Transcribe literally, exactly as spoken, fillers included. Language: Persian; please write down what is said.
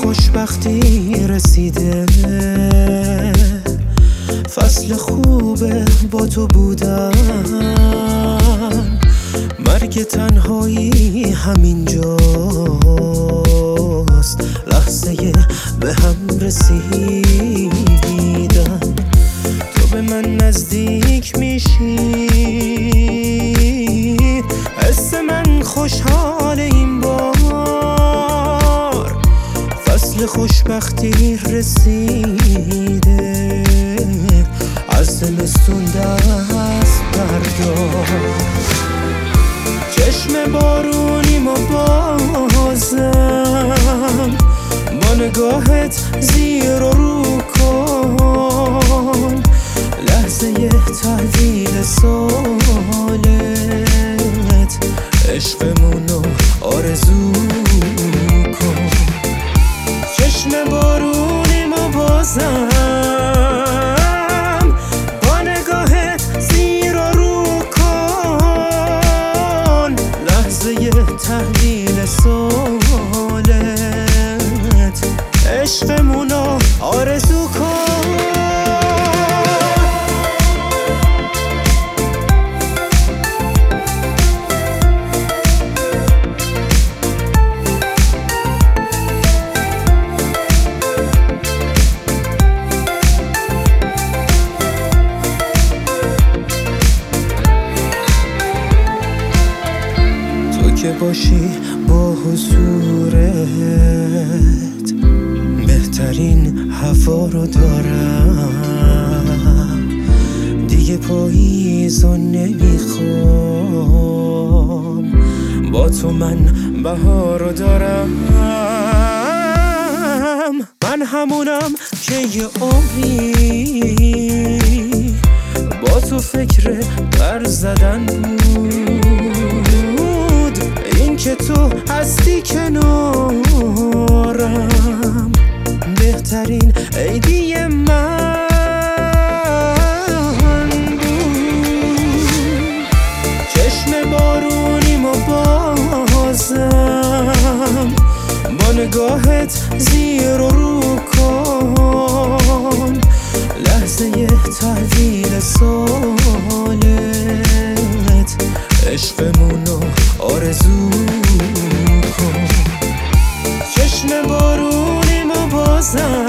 خوشبختی رسیده، فصل خوبه با تو بودن، مرگ تنهایی همینجاست، لحظه به هم رسیدن. تو به من نزدیک میشی، حس من خوشحال این بار، فصل خوشبختی رسیده، از زمستون دست بردار. چشم بارونیم و بازم با نگاهت زیر و رو کن، لحظه تحویل سالت، عشقمونو آرزو کن. چشم بارونیم و بازم با نگاهت زیر و رو کن، لحظه تحویل سالت، عشقمونو آرزو کن. که باشی با حضورت، بهترین هوا رو دارم، دیگه پاییزو نمیخوام، با تو من بهار رو دارم. من همونم که یه عمری با تو فکر بر زدن بود، این که تو هستی کنارم، بهترین عیدی من بود. چشم بارونیم و بازم با نگاهت زیر و رو کن، لحظه تحویل سالت، عشقمونو آرزو کن. چشم بارونیم و بازم